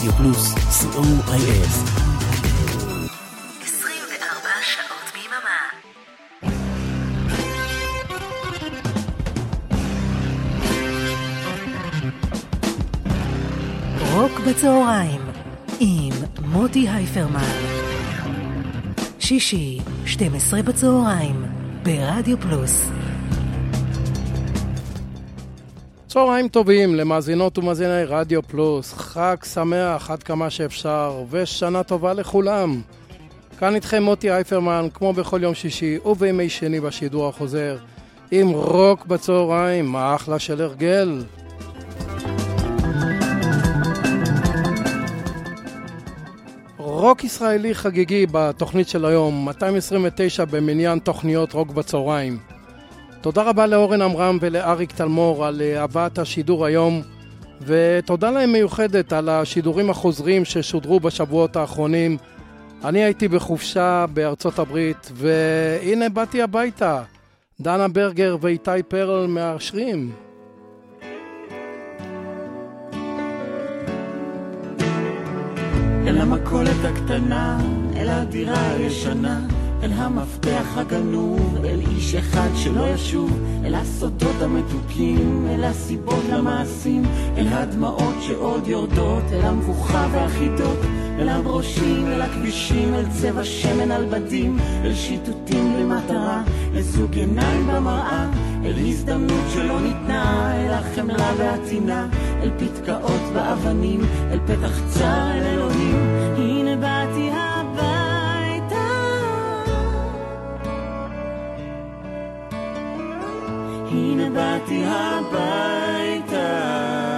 רדיו פלוס, COIS. 24 שעות ביממה. רוק בצהריים עם מוטי הייפרמן. שישי, 12 בצהריים, ברדיו פלוס. צהריים טובים למאזינות ומאזיני רדיו פלוס, חג שמח עד כמה שאפשר ושנה טובה לכולם. כאן איתכם מוטי הייפרמן, כמו בכל יום שישי ובימי שני בשידור החוזר, עם רוק בצהריים, מה אחלה של הרגל. רוק ישראלי חגיגי בתוכנית של היום, 229 במניין תוכניות רוק בצהריים. תודה רבה לאורן אמרם ולאריק תלמור על הבאת השידור היום, ותודה להם מיוחדת על השידורים החוזרים ששודרו בשבועות האחרונים. אני הייתי בחופשה בארצות הברית, והנה באתי הביתה. דנה ברגר ואיתי פרל מאשרים. אל המכולת הקטנה, אל הדירה הישנה, אל המפתח הגנוב, אל איש אחד שלא ישוב, אל הסודות המתוקים, אל הסיבות למעשים, אל הדמעות שעוד יורדות, אל המבוכה והחידות, אל הברושים, אל הכבישים, אל צבע שמן על בדים, אל שיטוטים למטרה, אל זוג עיניים במראה, אל הזדמנות שלא ניתנה, אל החמלה והתינה, אל פתקאות באבנים, אל פתח צר, אל אלוהים. הנה באתי הביתה, הנה באתי הביתה,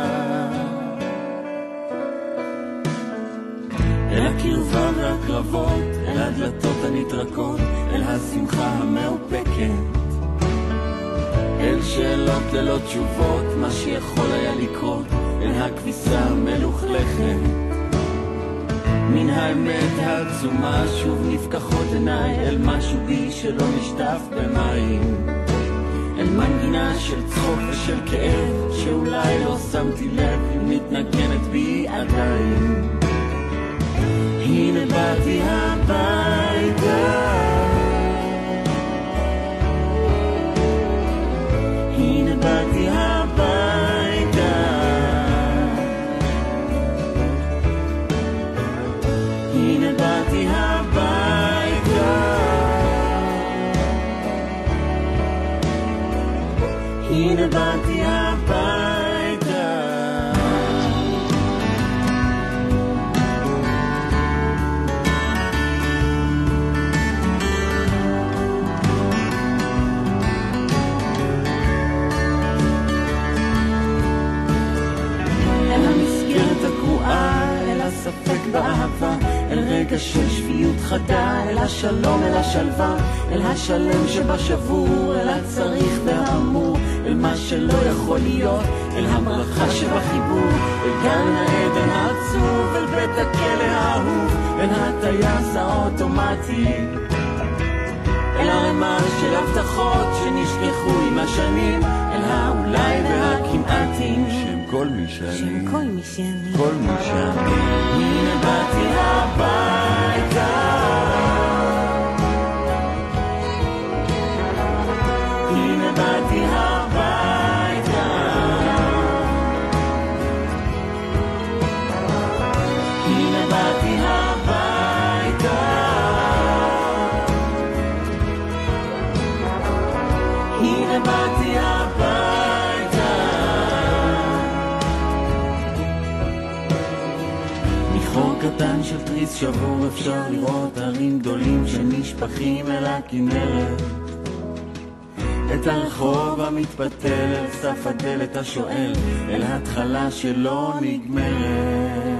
אל הקרבה והקרבות, אל הדלתות הנטרקות, אל השמחה המאופקת, אל שאלות ללא תשובות, מה שיכול היה לקרות, אל הכביסה המלוכלכת. מן האמת העצומה שוב נפקחות עיניי, אל משהו בי שלא נשטף במים, אל מנגינה של צחוק ושל כאב, שאולי לא שמתי לב אם מתנגנת בי עדיין. הנה באתי הביתה, הנה באתי הביתה, הנה באתי הביתה, הנה באתי הביתה. אל הספק באהבה, אל רגע של שפיות חדה, אל השלום, אל השלווה, אל השלם שבשבור, אל הצריך והאמור, אל מה שלא יכול להיות, אל המרחה שבחיבור, אל גן העדן העצוב, אל בית הכלא האהוב, אל הטייס האוטומטי, אל הרמה של הבטחות שנשכחו עם השנים, אל האולי והכמעטים כל מי שאני, כל מי שאני, כל מי שאני. הנה באתי הביתה, הנה באתי הביתה, הנה באתי הביתה, הנה באתי הביתה. חור קטן של תריס שבור אפשר לראות הרים גדולים שנשפכים אל הכנרת, את הרחוב המתפתל אל סף הדלת השואל, אל התחלה שלא נגמרת.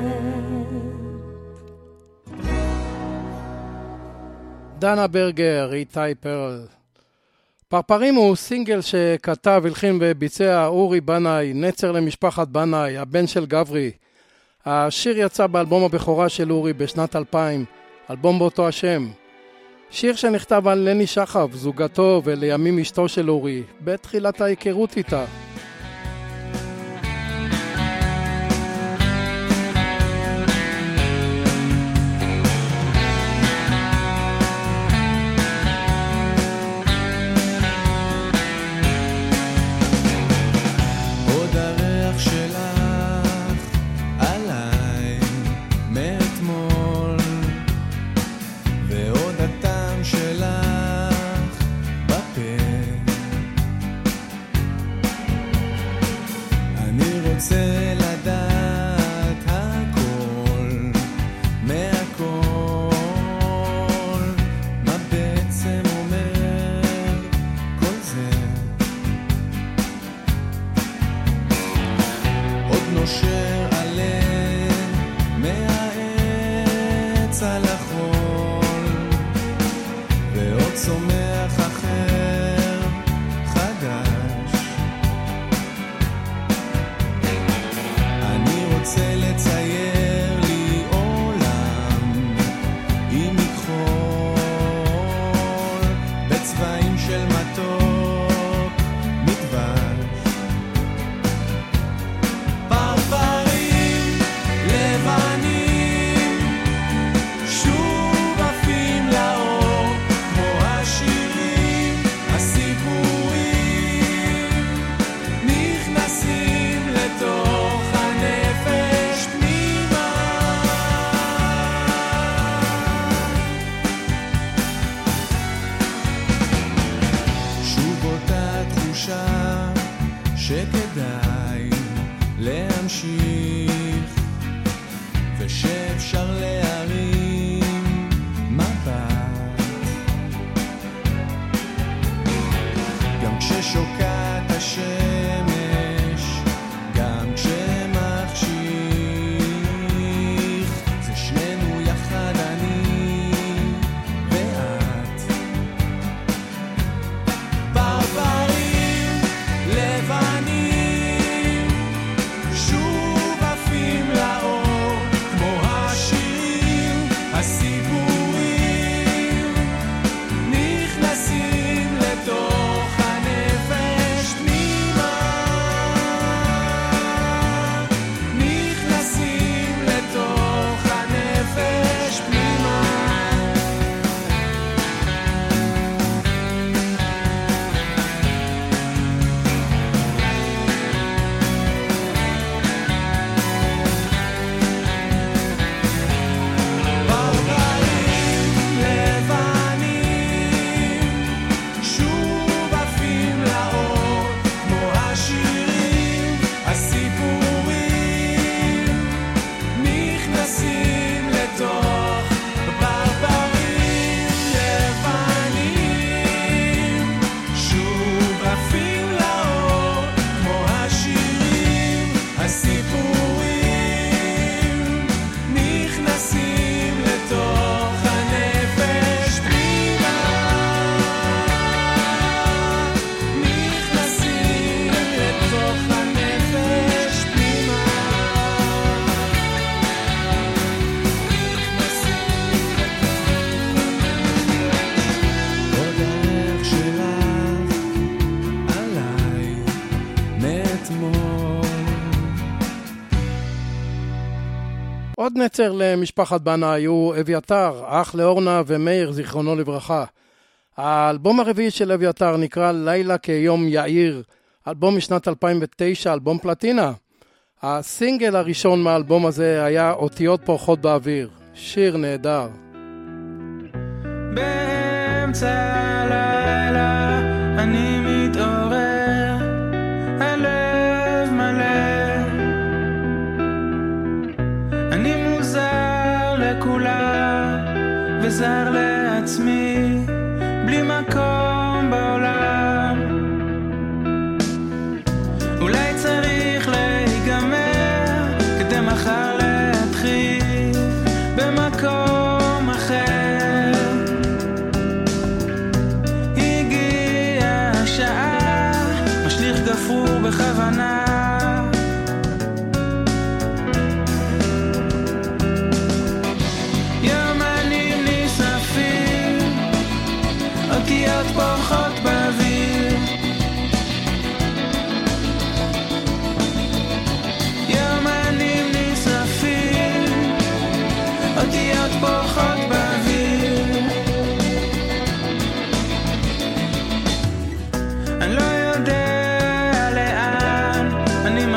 דנה ברגר, איתי פרל. פרפרים הוא סינגל שכתב, הלחין וביצע אורי בנאי, נצר למשפחת בנאי, הבן של גברי. השיר יצא באלבום הבכורה של אורי בשנת 2000, אלבום באותו השם. שיר שנכתב על לני שחב, זוגתו ולימים אשתו של אורי, בתחילת ההיכרות איתה. שכדאי להמשיך ושאפשר להרים מבט גם כששוקעת השמש גם כשמחשיך זה שנינו יחד אני ואת פרפרים לבנים שוב עפים לאור כמו השירים הסיפורים נכנסים לתוך הנפש פנימה נכנסים לתוך הנפש פנימה פרפרים לבנים שוב עפים לאור כמו השירים הסיפורים נכנסים לתוך פרפרים לבנים שוב עפים לאור כמו השירים הסיפורים נכנסים לתוך הנפש פנימה נכנסים לתוך הנפש פנימה עוד הערך שלך עליי מאתמול עוד נצר למשפחת בנאיו, אביתר, אח לאורנה ומאיר, זיכרונו לברכה. האלבום הרביעי של אביתר נקרא לילה כיום יאיר, אלבום משנת 2009, אלבום פלטינה. הסינגל הראשון מהאלבום הזה היה אותיות פורחות באוויר, שיר נהדר. באמצע הלילה אני מתעורר, הלב מלא, אני מוזר לכולם וזר לעצמי, בלי מקום בעולם. אולי צריך להיגמר כדי מחר להתחיל במקום אחר. הגיעה השעה, משליך גפרור בכוונה, יומנים נשרפים, אותיות פורחות באוויר, יומנים נשרפים, אותיות פורחות באוויר. אני לא יודע לאן אני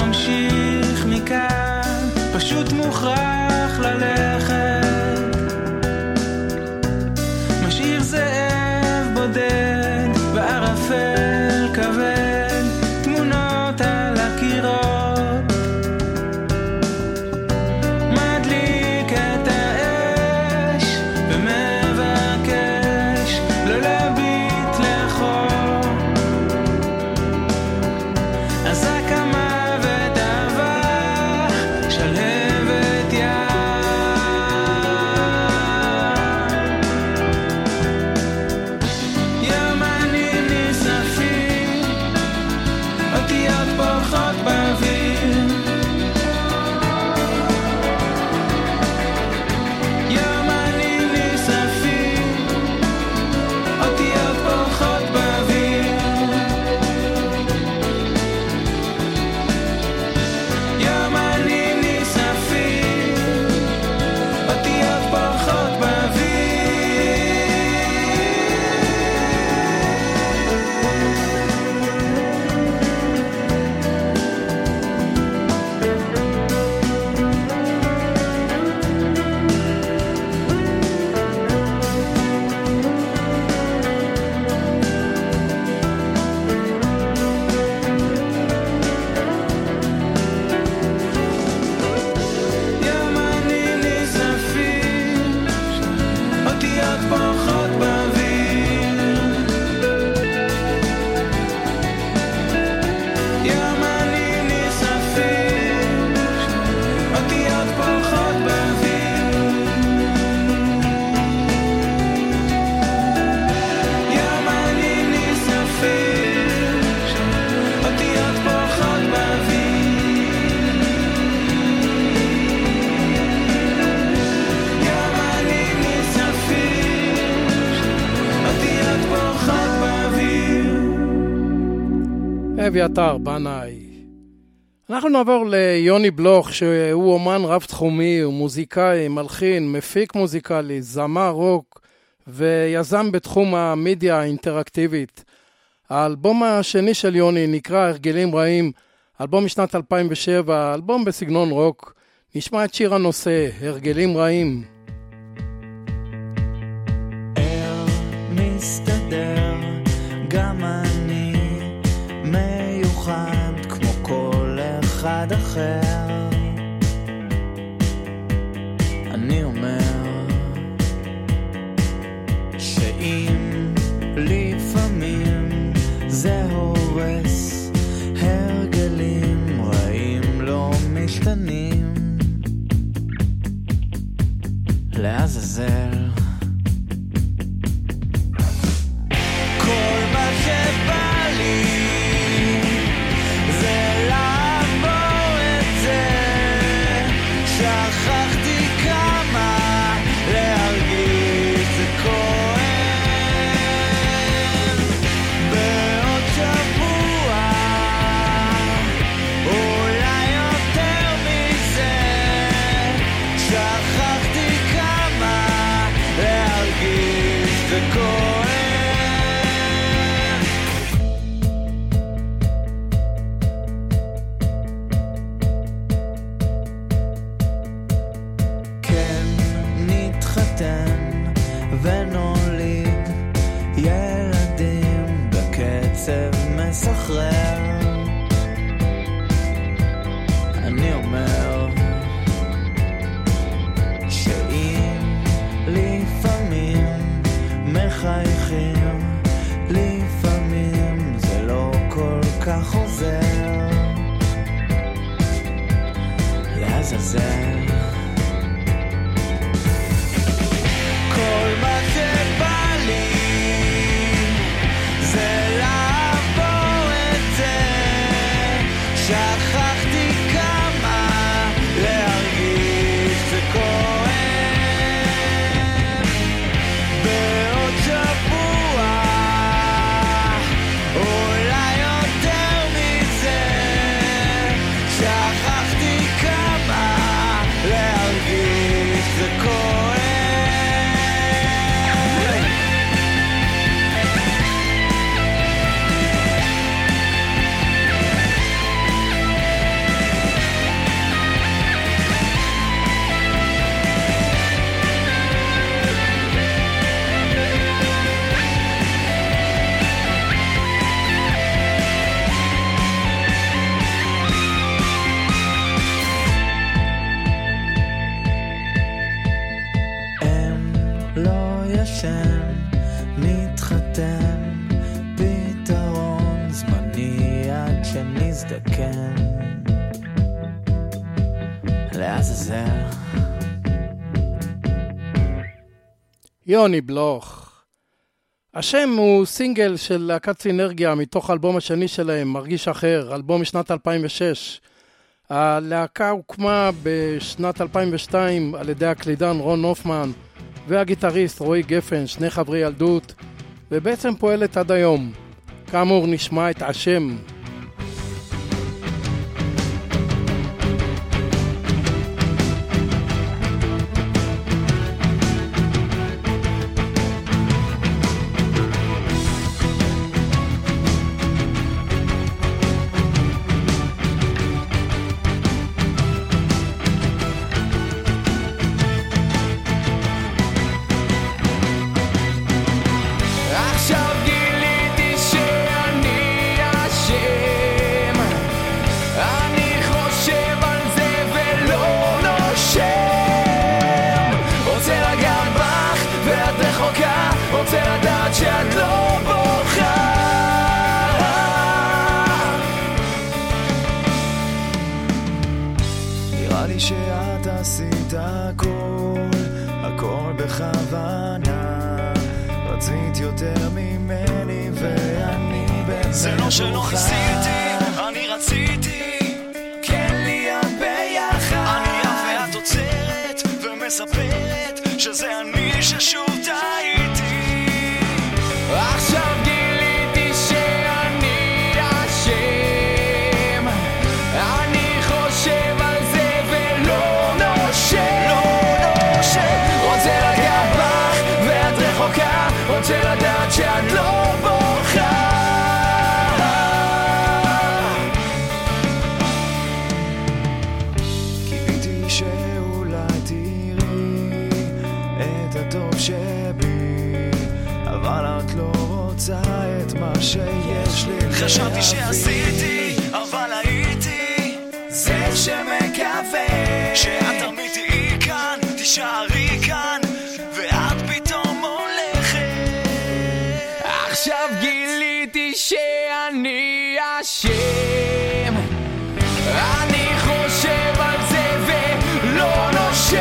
אביתר בנאי. אנחנו נעבור ליוני בלוך, שהוא אומן רב תחומי, הוא מוזיקאי, מלחין, מפיק מוזיקלי, זמר רוק ויזם בתחום המדיה האינטראקטיבית. האלבום השני של יוני נקרא הרגלים רעים, אלבום משנת 2007, אלבום בסגנון רוק. נשמע את שיר הנושא, הרגלים רעים. מסתדר, גם אני מיוחד כמו כל אחד אחר. אני אומר שאם לפעמים זה הורס, הרגלים רעים לא משתנים. לעזאזל כל מה שבא לי זה לעבור את זה. שכחתי כמה להרגיש זה כואב. בעוד שבוע אולי יותר מזה. שכחתי כמה להרגיש זה כואב. ונוליד ילדים בקצב מסחרר. אני אומר שאם לפעמים מחייכים, לפעמים זה לא כל כך עוזר. לעזאזל כל מה שבא לי זה לעבור את זה. שכחתי כמה להרגיש זה כואב. בעוד שבוע אולי יותר מזה. שכחתי כמה להרגיש זה כואב. מתחתן, פתרון זמני עד שנזדקן. לעזאזל יוני בלוך. השם הוא סינגל של להקת סינרגיה מתוך האלבום השני שלהם, מרגיש אחר, אלבום משנת 2006. הלהקה הוקמה בשנת 2002 על ידי הקלידן רון הופמן והגיטריסט רועי גפן, שני חברי ילדות, ובעצם פועלת עד היום. כאמור נשמע את השם. שאת עשית הכל בכוונה. רצית יותר ממני ואני באמת זה לא שלא ניסיתי, אני רציתי כן להיות ביחד. אני אף ואת עוצרת ומספרת שזה אני ששוב טעיתי. עכשיו גיליתי שאני אשם. רוצה לדעת שאת לא בוכה. קיוויתי שאולי תראי את הטוב שבי, אבל את לא רוצה את מה שיש לי להביא. חשבתי שעשיתי, אבל הייתי זה שמקווה שאת תמיד תהיי כאן, תישארי כאן, ואת פתאום הולכת. עכשיו גיליתי שאני אשם, אני חושב על זה ולא נושם.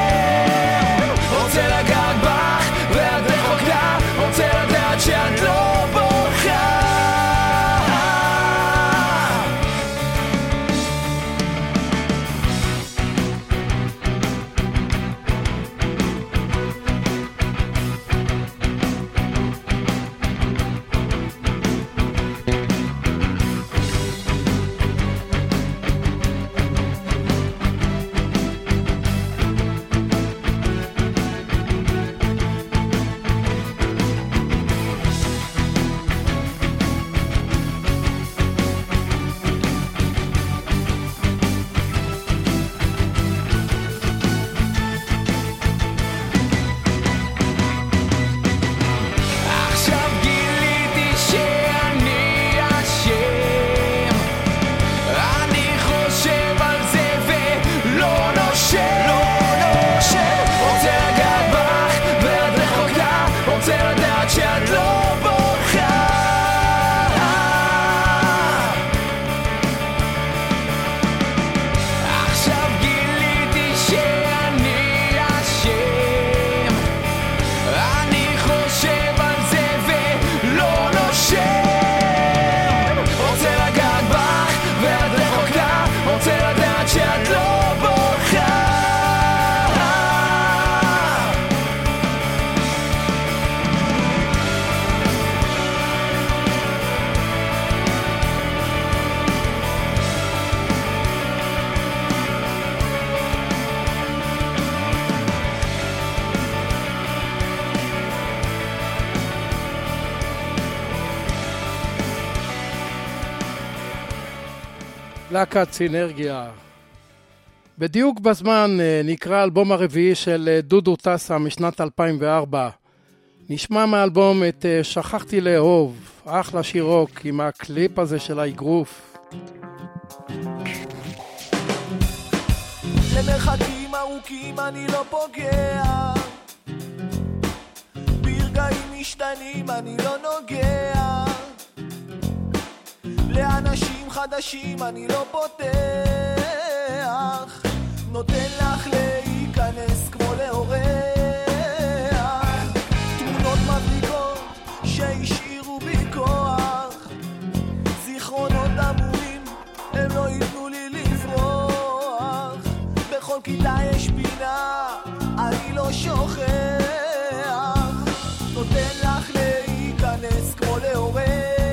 רוצה לגעת בך ואת רחוקה, רוצה לדעת שאת לא בוכה. להקת סינרגיה. בדיוק בזמן נקרא אלבום הרביעי של דודו טסה משנת 2004. נשמע מהאלבום את שכחתי לאהוב, אחלה שיר רוק עם הקליפ הזה של האגרוף. למרחקים ארוכים אני לא פוגע, ברגעים משתנים אני לא נוגע, לאנשים חדשים אני לא פותח, נותן לך להיכנס כמו לאורח, תמונות מבריקות שהשאירו בי כוח, זיכרונות אמורים הם לא ייתנו לי לברוח, בכל כיתה יש פינה אני לא שוכח, נותן לך להיכנס כמו לאורח,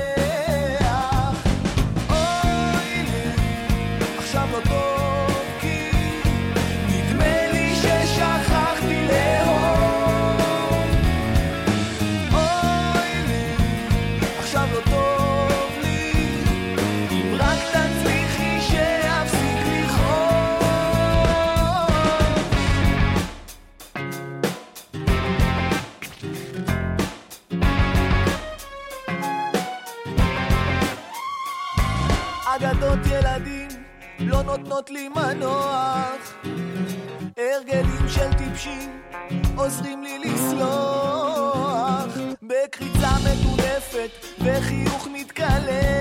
אגדות ילדים לא נותנות לי מנוח, הרגלים של טיפשים עוזרים לי לסלוח, בקריצה מטונפת וחיוך מתקלף,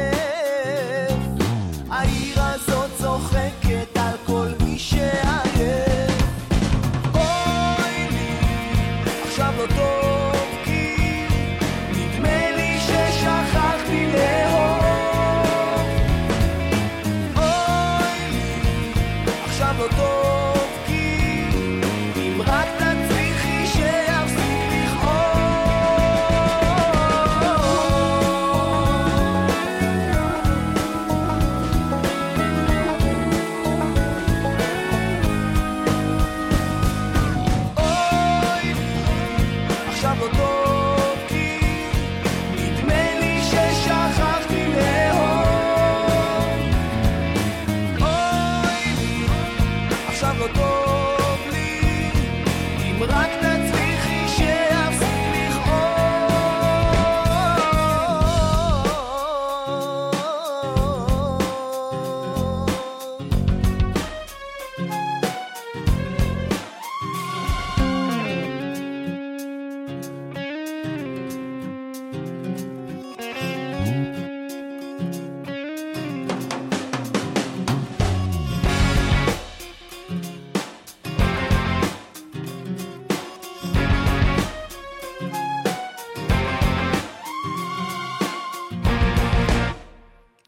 העיר הזאת צוחקת על כל מי שעייף, אוי לי עכשיו לא טוב כי נדמה לי ששכחתי לאהוב, לא טוב כי אם רק תצליחי שיפסיק לכאוב,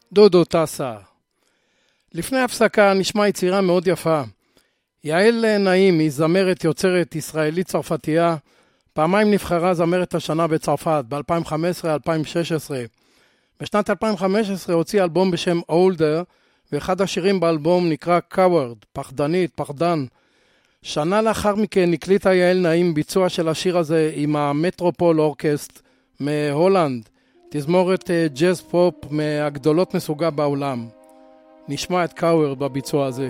דודו טסה. לפני הפסקה נשמע יצירה מאוד יפה. יעל נעים היא זמרת יוצרת ישראלית צרפתייה, פעמיים נבחרה זמרת השנה בצרפת, ב-2015-2016. בשנת 2015 הוציא אלבום בשם Older, ואחד השירים באלבום נקרא Coward, פחדנית, פחדן. שנה לאחר מכן הקליטה יעל נעים ביצוע של השיר הזה עם המטרופול אורקסט מהולנד, תזמורת ג'אז פופ מהגדולות מסוגה בעולם. נשמע את Coward בביצוע הזה.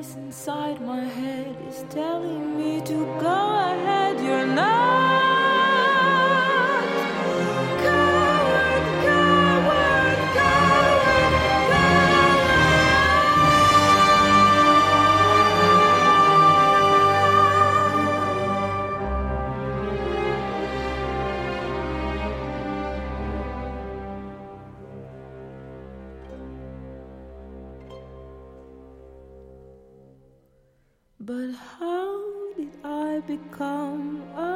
voice inside my head is telling me to go ahead. You're not coward, coward, coward, But how did I become a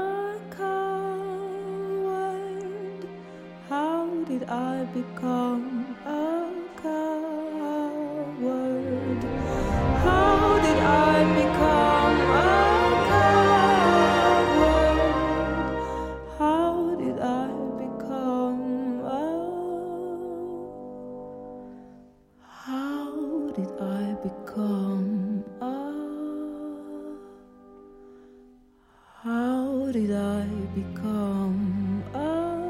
coward? How did I become a coward? How did I become a coward? How did I become a How did I become a How did I become a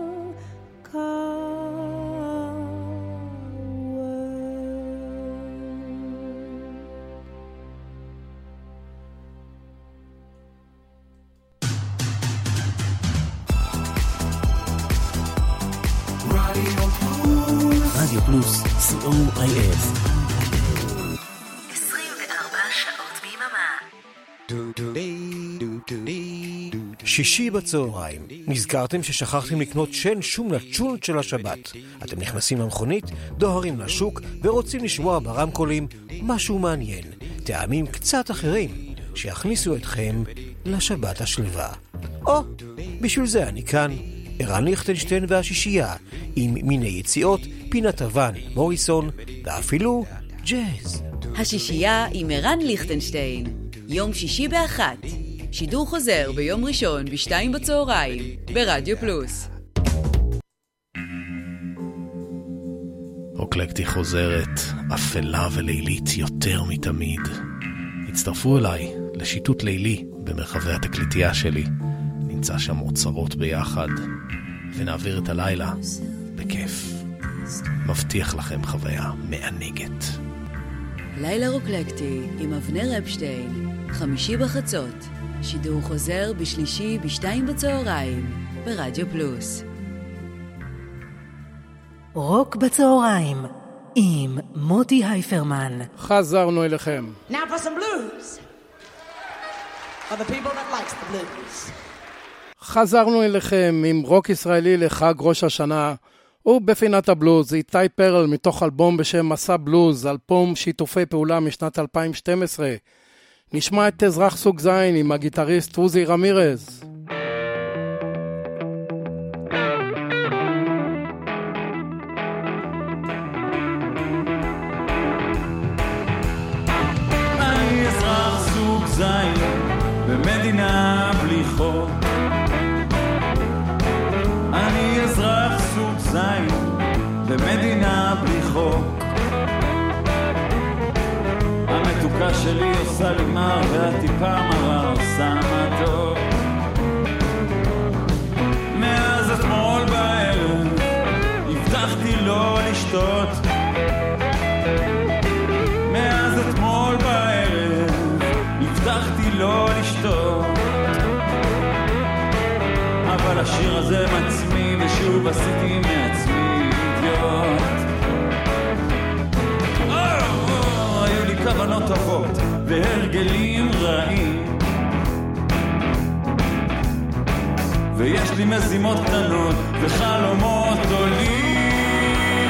רדיו פלוס, COIF. 24 שעות ביממה. שישי בצהריים. נזכרתם ששכחתם לקנות שן שום לצ'ונט של השבת. אתם נכנסים למכונית, דוהרים לשוק ורוצים לשמוע ברמקולים משהו מעניין, טעמים קצת אחרים שיכניסו אתכם לשבת השלווה. בשביל זה אני כאן, ערן ליכטנשטיין והשישייה, עם מיני יציאות, פינת אבן, מוריסון ואפילו ג'אז. השישייה עם ערן ליכטנשטיין, יום שישי ב-1, שידור חוזר ביום ראשון ב-2 בצהריים, ברדיו פלוס. רוקלקטי חוזרת, אפלה ולילית יותר מתמיד. הצטרפו אליי לשיטוט לילי במרחבי התקליטייה שלי. נמצא שם אוצרות ביחד, ונעביר את הלילה בכיף. מבטיח לכם חוויה מענגת. לילה רוקלקטי עם אבנר אפשטיין, חמישי בחצות, שידור חוזר בשלישי ב-2 בצהריים, ברדיו פלוס. רוק בצהריים עם מוטי הייפרמן. חזרנו אליכם. Now for some blues. For the people that likes the blues. חזרנו אליכם עם רוק ישראלי לחג ראש השנה, ובפינת הבלוז איתי פרל מתוך אלבום בשם מסע בלוז, אלבום שיתופי פעולה משנת 2012. נשמע את אזרח סוג זין עם הגיטריסט עוזי רמירז. אני אזרח סוג זין במדינה בלי חוק, אני אזרח סוג זין במדינה בלי חוק. המתוקה שלי עושה לי מר והטיפה מרה עושה מתוק. מאז אתמול בערב הבטחתי לא לשתות, מאז אתמול בערב הבטחתי לא לשתות, אבל השיר הזה מעצמי ושוב עשיתי מעצמי אידיוט. היו לי כוונות טובות והרגלים רעים, ויש לי מזימות קטנות וחלומות גדולים,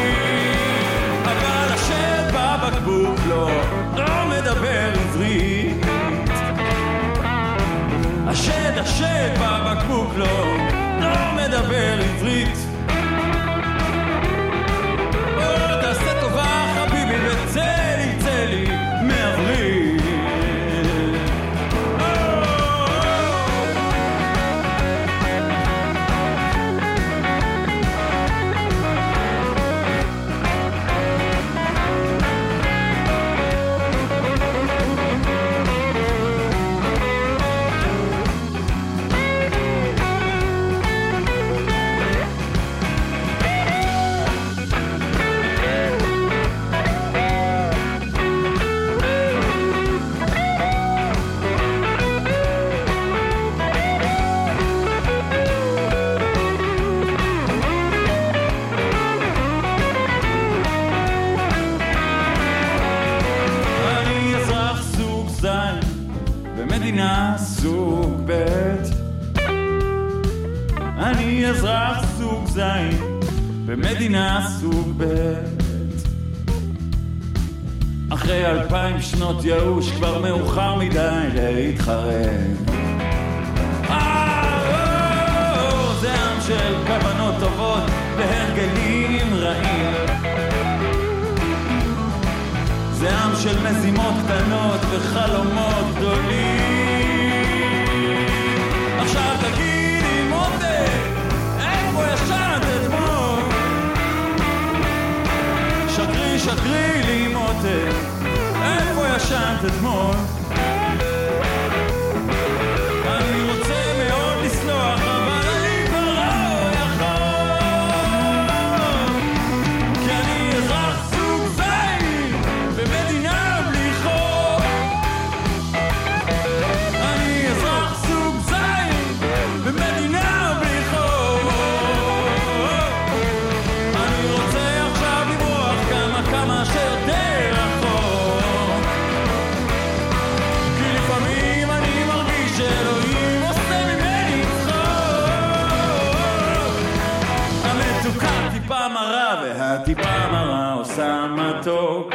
אבל השד בבקבוק לא מדבר עברית. השד בבקבוק לא מדבר עברית. תעשה טובה חביבי וצא לי מעברית. במדינה סוג ב'. אחרי 2000 שנות ייאוש כבר מאוחר מדי להתחרט. זה עם של כוונות טובות והרגלים רעים. זה עם של מזימות קטנות וחלומות גדולים. עכשיו תגידי מותק, איפה ישנת אתמול? שקרי לי מותק, איפה ישנת אתמול? אני רוצה מאוד לסלוח, אבל אני כבר לא יכול, כי אני אזרח סוג זין במדינה בלי חוק. אני אזרח סוג זין במדינה בלי חוק. אני רוצה עכשיו לברוח כמה שיותר רחוק, כי לפעמים אני מרגיש שאלוהים עושה ממני צחוק. המתוקה טיפה מרה והטיפה מרה עושה מתוק.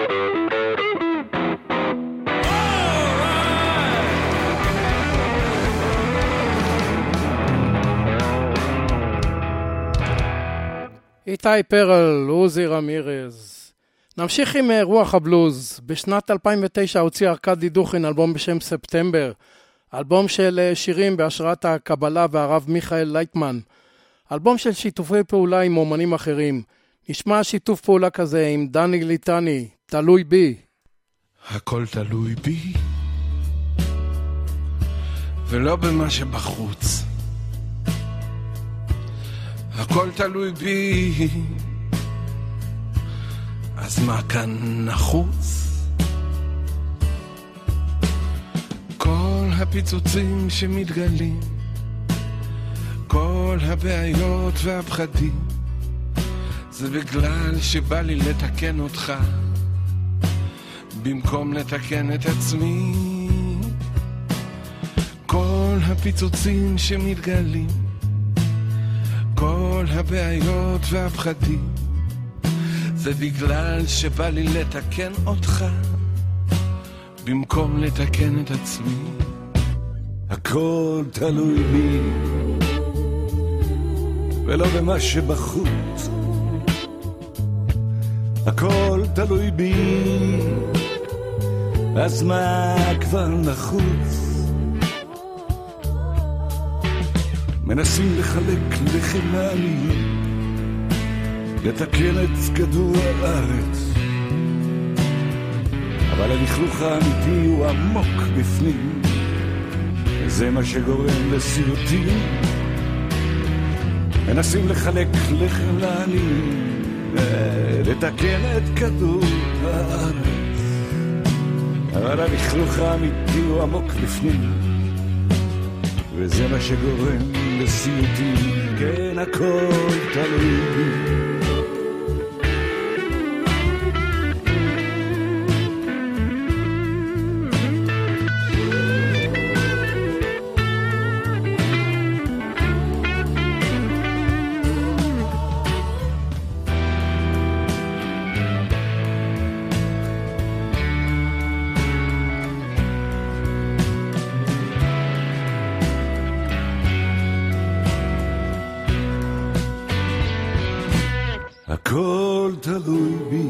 איתי פרל, עוזי רמירז. נמשיך עם רוח הבלוז. בשנת 2009 הוציא ארקדי דוכין אלבום בשם ספטמבר, אלבום של שירים בהשראת הקבלה והרב מיכאל לייטמן, אלבום של שיתופי פעולה עם אומנים אחרים. נשמע שיתוף פעולה כזה עם דני ליטני, תלוי בי. הכל תלוי בי ולא במה שבחוץ. הכל תלוי בי, אז מה כאן נחוץ? כל הפיצוצים שמתגלים, כל הבעיות והפחדים, זה בגלל שבא לי לתקן אותך במקום לתקן את עצמי. כל הפיצוצים שמתגלים, כל הבעיות והפחדים, זה בגלל שבא לי לתקן אותך במקום לתקן את עצמי. הכל תלוי בי ולא במה שבחוץ. הכל תלוי בי, אז מה כבר נחוץ? מנסים לחלק לחם העניים, לתקן את כדור הארץ, אבל הלכלוך האמיתי הוא עמוק בפנים, וזה מה שגורם לסיוטים. מנסים לחלק לחם לעניים, לתקן את כדור הארץ, אבל הלכלוך האמיתי הוא עמוק בפנים, וזה מה שגורם לסיוטים. כן, הכל תלוי בי. הכל תלוי בי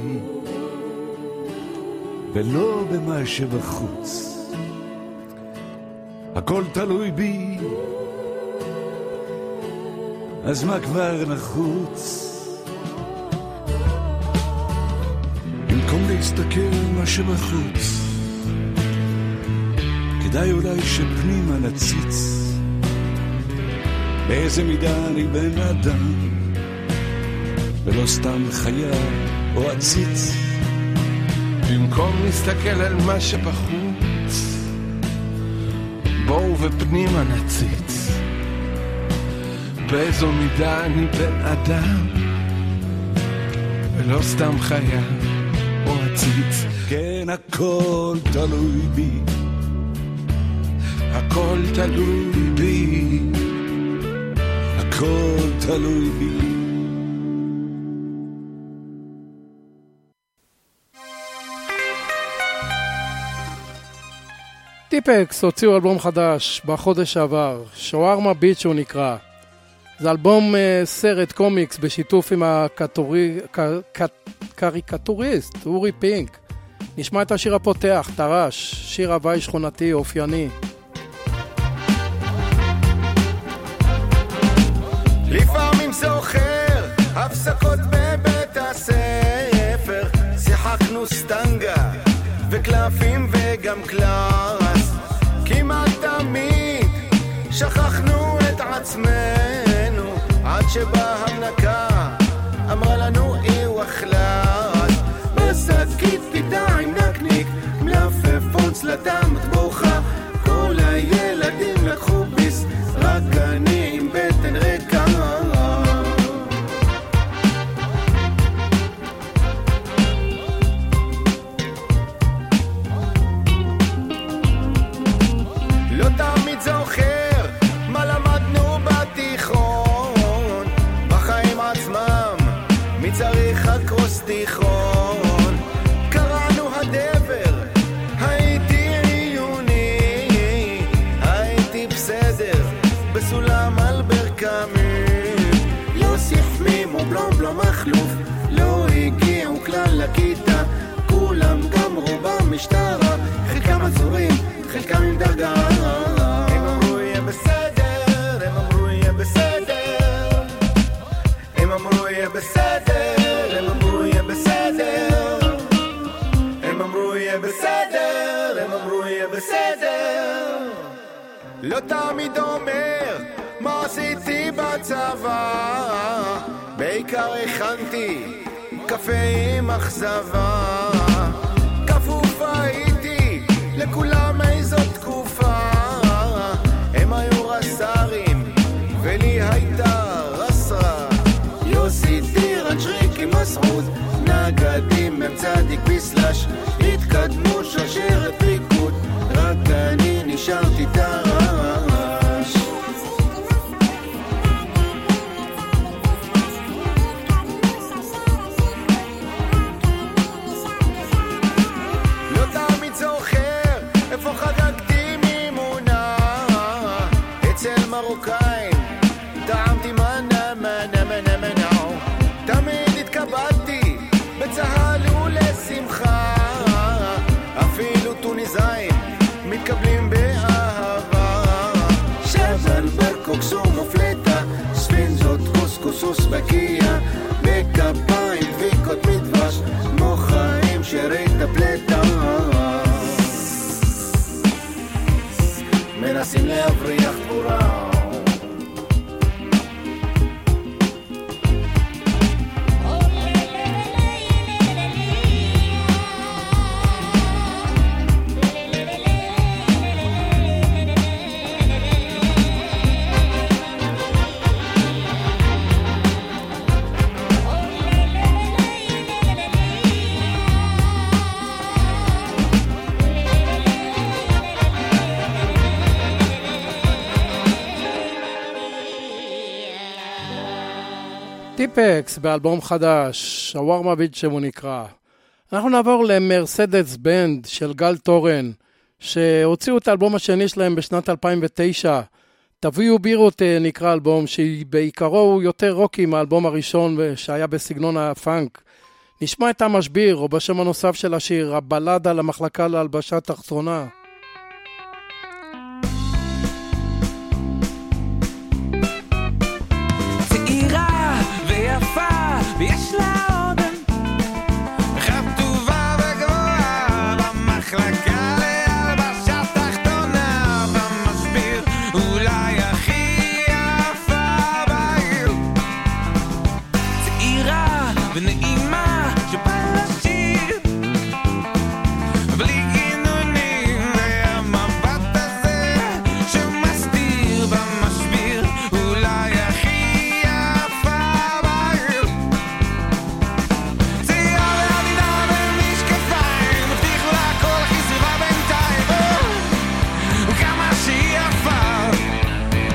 ולא במה שבחוץ. הכל תלוי בי, אז מה כבר נחוץ? במקום להסתכל על מה שבחוץ, כדאי אולי שפנימה נציץ באיזה מידה אני בן אדם ולא סתם חיה או עציץ. במקום להסתכל על מה שבחוץ, בואו ופנימה נציץ באיזו מידה אני בן אדם ולא סתם חיה או עציץ. כן, הכל תלוי בי, הכל תלוי בי, הכל תלוי בי. טיפקס הוציאו אלבום חדש בחודש שעבר, שווארמה ביץ' הוא נקרא. זה אלבום סרט קומיקס בשיתוף עם הקריקטוריסט אורי פינק. נשמע את השיר הפותח, תרש, שיר הוואי שכונתי אופייני. לפעמים זוכר הפסקות בבית הספר, שיחקנו סטנגה וקלפים וגם קלאס, כמעט תמיד שכחנו את עצמנו, עד שבאה המנקה אמרה לנו איו החלט, בשקית פיתה עם נקניק, מלפפון סלטה מטבוחה, כל הילדים לקחו ביס, רק אני עם בטן ריקה. לא תמיד זוכר מה למדנו בתיכון, בחיים עצמם מי צריך הקרוס תיכון, קראנו הדבר, הייתי עיוני, הייתי בסדר, בסולם על ברקמים, יוסיף מימו בלום מחלוף, לא הגיעו כלל לכיתה, כולם גם רובם משטרה, חלקם עצורים, חלקם עם דרגה, הם אמרו יהיה בסדר, הם אמרו יהיה בסדר, הם אמרו יהיה בסדר, הם אמרו יהיה בסדר, הם אמרו יהיה בסדר, הם אמרו יהיה בסדר. לא תמיד אומר מה עשיתי בצבא, בעיקר הכנתי קפה עם אכזבה, כפוף הייתי לכולם איזו תקופה, הם היו רס"רים ולי הייתה רס"ר, יוסי טירן שריק עם מסעוד, נגדים מצדיק בסלש, התקדמו שרשרת פיקוד, רק אני נשארתי תרש. לא תמיד זוכר איפה חגגתי מימונה, אצל מרוקאים טעמתי מנה מנה מנה מנה, תמיד התקבלתי בצהל ולשמחה, אפילו טוניסאים מתקבלים באהבה, שבל ברקוקסו מופלטה, ספינזות קוסקוסוס בקיה, בכפיים דביקות מדבש, מוחאים שרית הפלטה, מנסים להבריח תבורה. טיפקס באלבום חדש, שווארמה ביץ' הוא נקרא. אנחנו נעבור למרסדס בנד של גל תורן, שהוציאו את האלבום השני שלהם בשנת 2009. תביאו בירות נקרא אלבום, שבעיקרו הוא יותר רוקי מהאלבום הראשון שהיה בסגנון הפאנק. נשמע את המשביר, או בשם הנוסף של השיר, הבלדה למחלקה להלבשה תחתונה. ויש לה עודן חטובה וגבוהה במחלקה להלבשה תחתונה, במשביר אולי הכי יפה בעיר, צעירה ונעימה שבא לשיר בלי גינונים, והמבט הזה שמסתיר, במשביר אולי הכי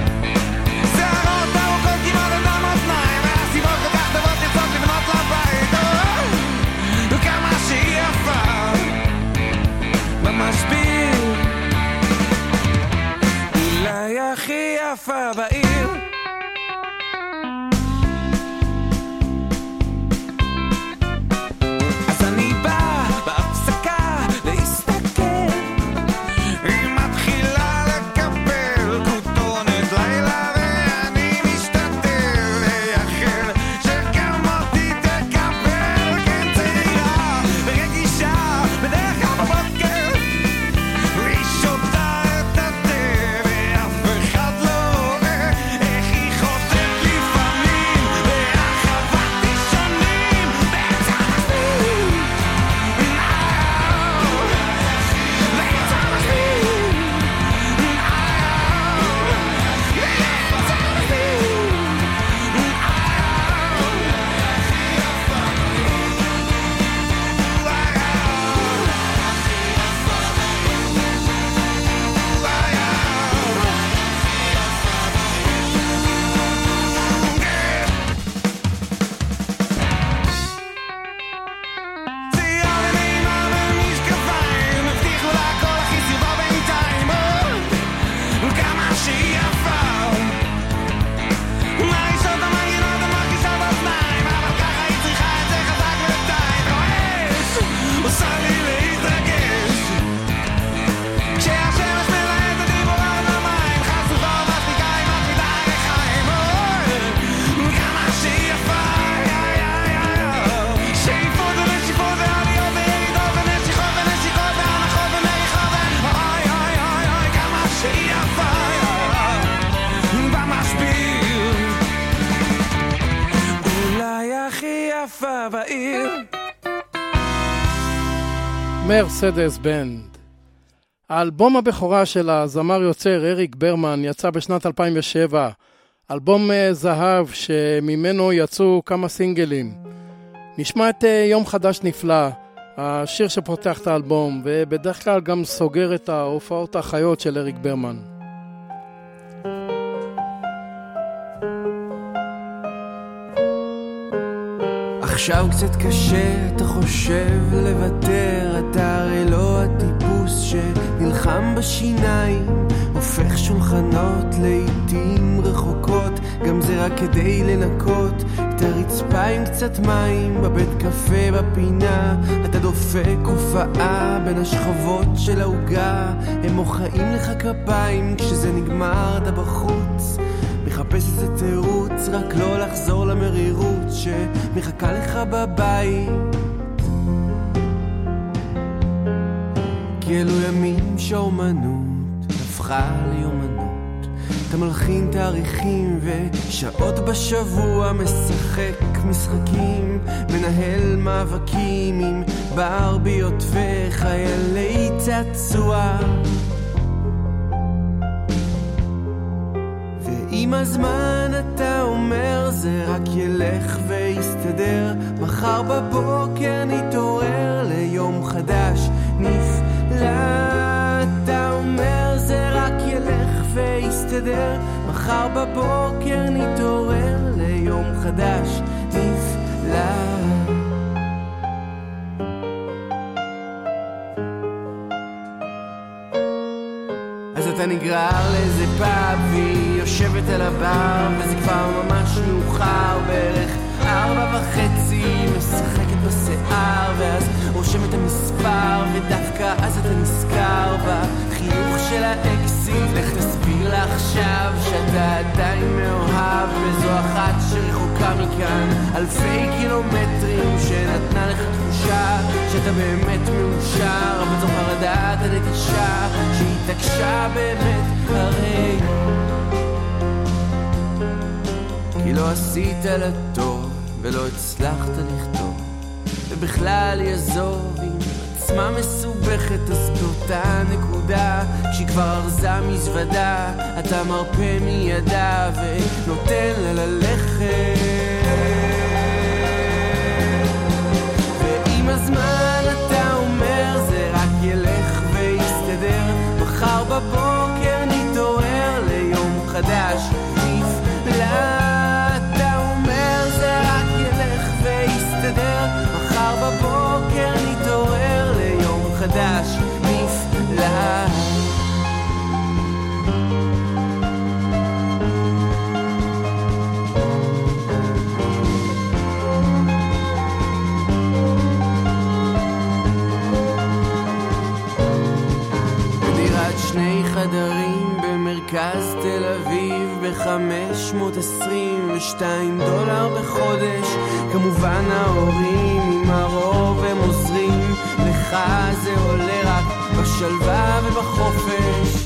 בית, יפה בעיר. מרסדס בנד. האלבום הבכורה של הזמר יוצר אריק ברמן יצא בשנת 2007. אלבום זהב שממנו יצאו כמה סינגלים. נשמע את יום חדש נפלא, השיר שפותח את האלבום, ובדרך כלל גם סוגר את ההופעות החיות של אריק ברמן. עכשיו קצת קשה, אתה חושב לוותר, אתה הרי לא הטיפוס שנלחם בשיניים, הופך שולחנות לעתים רחוקות, גם זה רק כדי לנקות את הרצפה עם קצת מים, בבית קפה בפינה אתה דופק הופעה בין השכבות של ההוגה, הם מוחאים לך כפיים, כשזה נגמר אתה בחוץ מחפש איזה תירוץ, רק לא לחזור למרירות שמחכה לך בבית, כי אלו ימים שהאומנות הפכה ליומנות, אתה מלחין תאריכים ושעות בשבוע, משחק משחקים, מנהל מאבקים עם ברביות וחיילי צעצוע, עם הזמן אתה אומר זה רק ילך ויסתדר, מחר בבוקר נתעורר ליום חדש נפלא, אתה אומר זה רק ילך ויסתדר, מחר בבוקר נתעורר ליום חדש נפלא. אז אתה נגרר לאיזה פאב והיא יושבת על הבר, וזה כבר ממש מאוחר, בערך 4:30, משחקת בשיער, ואז רושם את המספר, ודווקא אז אתה נזכר בחיוך של האקסיט, לך תסביר לה עכשיו שאתה עדיין מאוהב וזו אחת שרחוקה מכאן אלפי קילומטרים, שנתנה לך תחושה שאתה באמת מאושר, אבל זו חרדת הנטישה שהתעקשה באמת, הרי כי לא עשית לטוב ולא הצלחת לכתוב, ובכלל יעזוב עם עצמה מסובכת, אז באותה נקודה כשהיא כבר ארזה מזוודה אתה מרפא מידה ונותן לה ללכת, ועם הזמן אתה אומר זה רק ילך ויסתדר, מחר בבוקר נתעורר ליום חדש נפלא, מחר בבוקר נתעורר ליום חדש נפלא. בדירת 2 חדרים במרכז תל אביב $522 בחודש, כמובן ההורים עם הרוב הם עוזרים לך, זה עולה רק בשלווה ובחופש,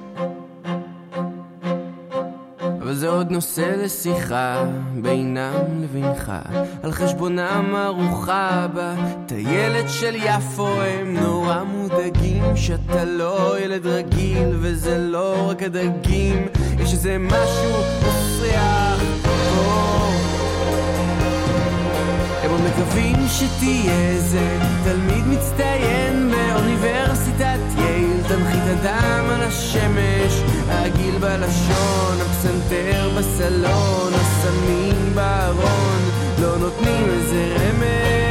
אבל זה עוד נושא לשיחה בינם לבינך, על חשבונם ארוחה בטיילת של יפו, הם נורא מודאגים שאתה לא ילד רגיל, וזה לא רק הדגים, יש איזה משהו מסריח פה, הם עוד מקווים שתהיה איזה תלמיד מצטיין באוניברסיטת יייל, תנחית אדם על השמש, הגיל בלשון, הפסנתר בסלון, הסמים בארון, לא נותנים איזה רמז,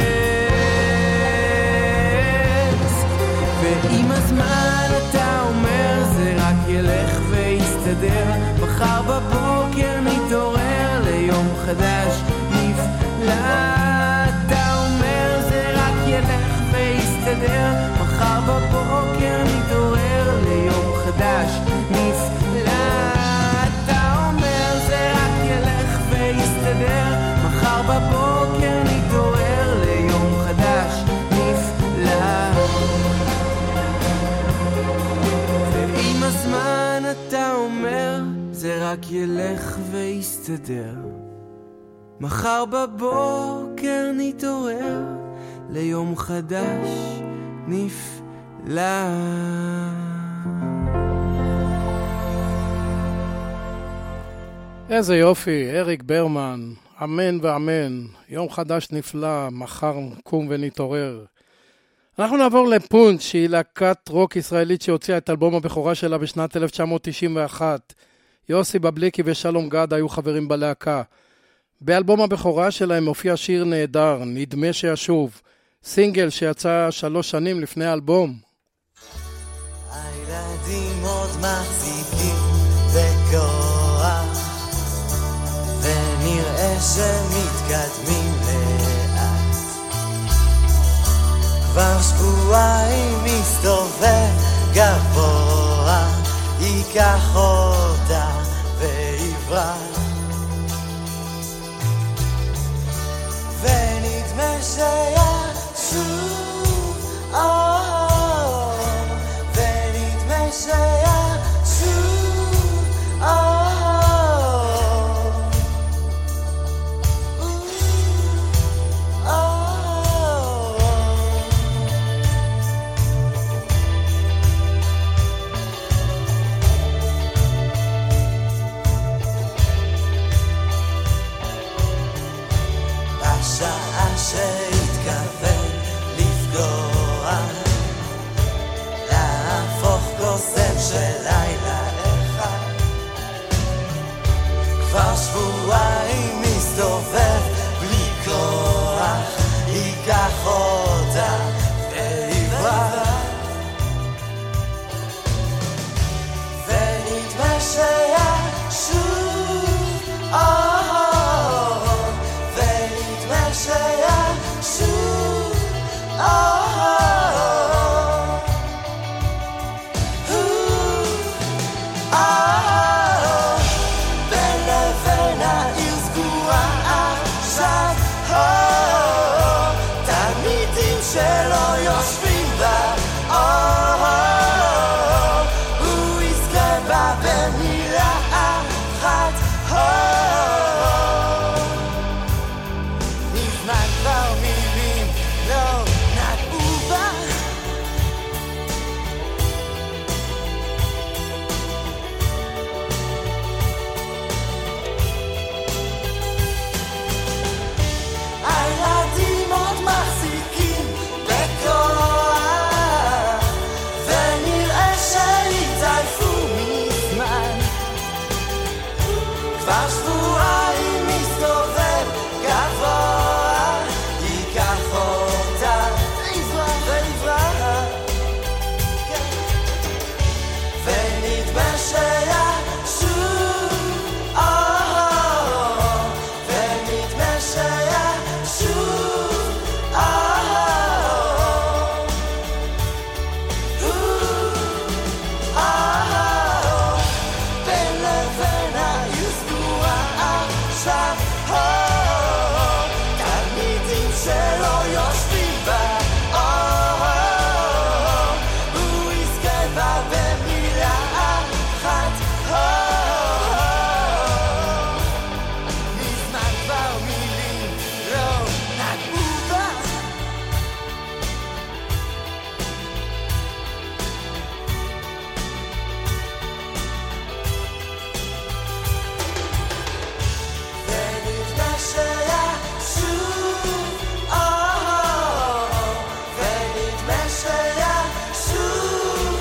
ועם הזמן אתה אומר זה רק ילך ויסתדר, מחר בבוקר נתעורר ליום חדש נפלא, אתה אומר זה רק ילך ויסתדר, מחר בבוקר נתעורר ליום חדש נפלא, אתה אומר זה רק ילך ויסתדר, מחר בבוקר נתעורר ליום חדש נפלא, ועם הזמן אתה אומר זה רק ילך ויסתדר, מחר בבוקר להתעורר ליום חדש נפלא. איזה יופי, אריק ברמן, אמן ואמן, יום חדש נפלא, מחר נקום ונתעורר. אנחנו נעבור לפונץ', שהיא להקת רוק ישראלית שהוציאה את אלבום הבכורה שלה בשנת 1991. יוסי בבליקי ושלום גד היו חברים בלהקה. באלבום הבכורה שלהם מופיע שיר נהדר, נדמה שישוב, סינגל שיצא 3 שנים לפני האלבום. הילדים עוד מחזיקים בכוח ונראה שמתקדמים לאט, כבר שבועיים מסתובב גבוה, ייקח אותה ויברח, ונדמה שישוב אור, ונדמה שישוב אור. שעה שהתכוון לפגוע, להפוך קוסם של לילה אחד, כבר שבועיים מסתובב בלי כוח, ייקח אותה ויברח, ונדמה שישוב אור, ונדמה שישוב אור, בין לבין העיר סגורה עכשיו, תלמידים שלא יושבים בה, הוא יזכה בה במילה אחת, מזמן כבר מילים לא נגעו בה, הילדים עוד מחזיקים בכוח, ונראה שהתעייפו מזמן, כבר שבועיים מסתובב גבוה, ייקח אותה ויברח, ונדמה שישוב אור, ונדמה שישוב אור, בין לבין העיר סגורה עכשיו, תלמידים שלא יושבים בה, הוא יזכה בה במילה אחת, מזמן כבר מילים לא נגעו בה. ונדמה שישוב אור, ונדמה שישוב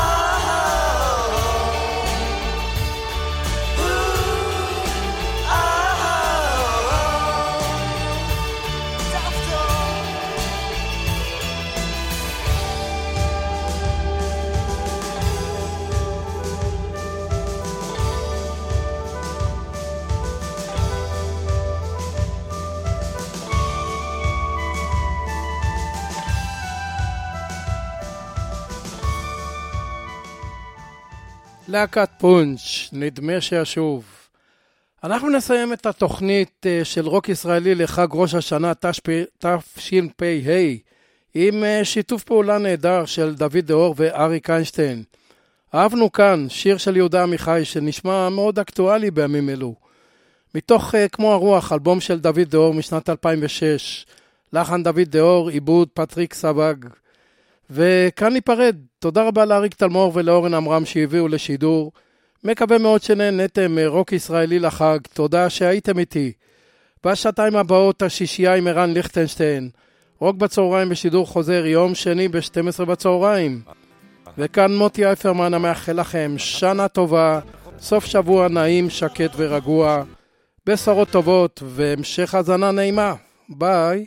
להקת פונץ', נדמה שישוב. אנחנו נסיים את התוכנית של רוק ישראלי לחג ראש השנה תשפ"ה עם שיתוף פעולה נהדר של דוד דהור ואריק איינשטיין. אהבנו כאן שיר של יהודה עמיחי שנשמע מאוד אקטואלי בימים אלו. מתוך כמו הרוח, אלבום של דוד דהור משנת 2006, לחן דוד דאור, עיבוד פטריק סבג. וכאן ניפרד. תודה רבה לאריק תלמור ולאורן עמרם שהביאו לשידור. מקווה מאוד שנהנתם מרוק ישראלי לחג. תודה שהייתם איתי. בשעתיים הבאות השישייה עם ערן ליכטנשטיין. רוק בצהריים בשידור חוזר יום שני ב-12 בצהריים. וכאן מוטי אייפרמן המאחל לכם שנה טובה, סוף שבוע נעים, שקט ורגוע, בשורות טובות והמשך הזנה נעימה. ביי.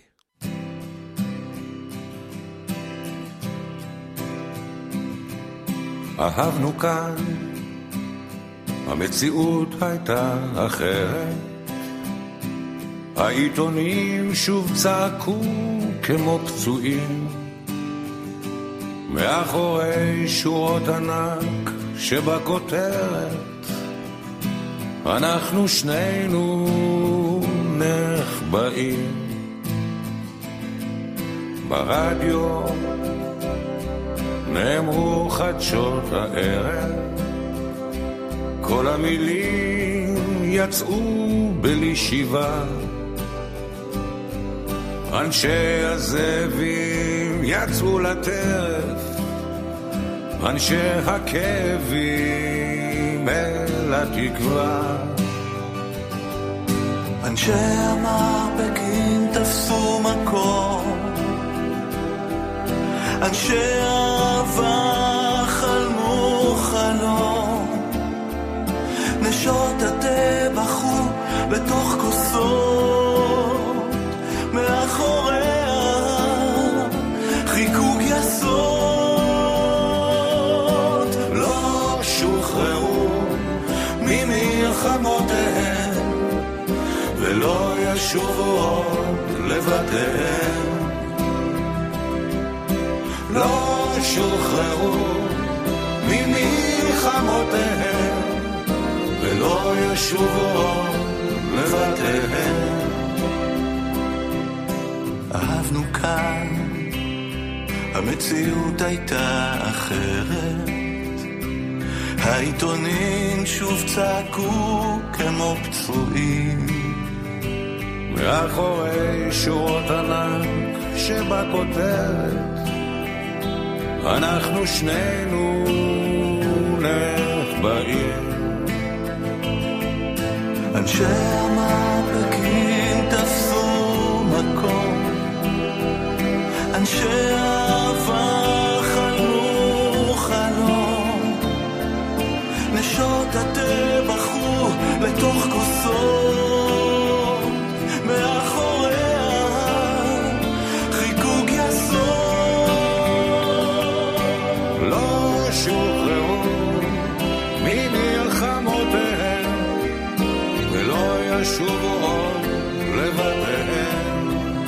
אהבנו כאן, המציאות הייתה אחרת, העיתונים שוב צעקו כמו פצועים, מאחורי שורות ענק שבכותרת אנחנו שנינו נחבאים. ברדיו נאמרו חדשות הערב, כל המילים יצאו בלי שיבה, אנשי הזאבים יצאו לטרף, אנשי הכאבים אל התקווה, אנשי המרפקים תפסו מקום, אנשי אהבה חלמו חלום, נשות התה בחו בתוך כוסות, מאחוריה חיכו גייסות, לא שוחררו ממלחמותיהם ולא ישובו עוד לבתיהם, לא שוחררו ממלחמותיהם ולא ישובו עוד לבתיהם. אהבנו כאן, המציאות הייתה אחרת, העיתונים שוב צעקו כמו פצועים, מאחורי שורות ענק שבכותרת אנחנו שנינו נחבאים. אנשי המרפקים תפסו מקום, אנשי אהבה חלמו חלום, נשות התה בחו לתוך כוסות, מאחוריה חיכו גייסות, לא שוחררו ממלחמותיהם ולא ישובו עוד לבתיהם,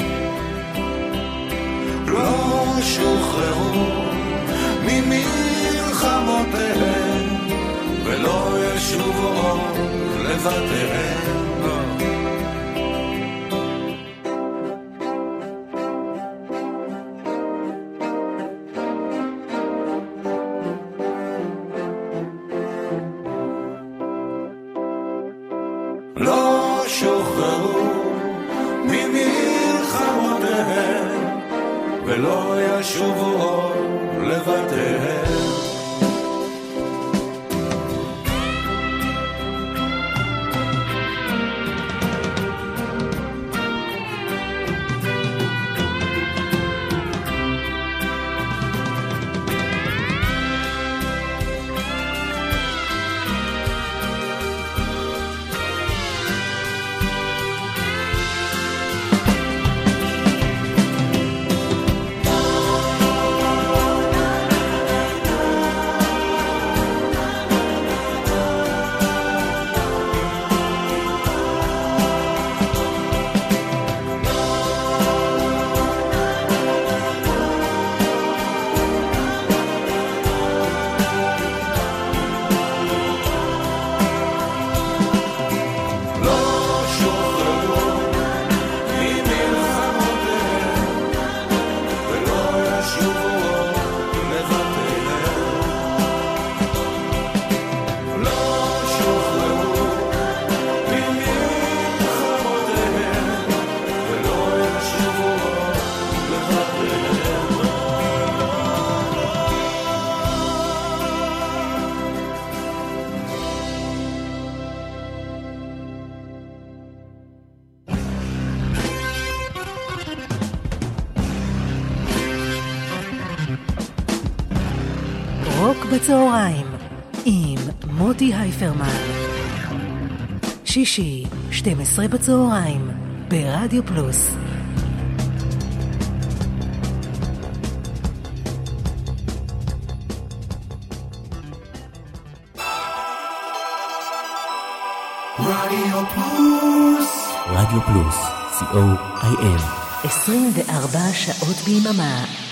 לא שוחררו ממלחמותיהם ולא ישובו עוד לבתיהם. לא שוחררו ממלחמותיהם ולא ישובו עוד לבתיהם. רוק בצהריים עם מוטי הייפרמן. שישי, 12 בצהריים, ברדיו פלוס. רדיו פלוס. רדיו פלוס, co.il. 24 שעות ביממה.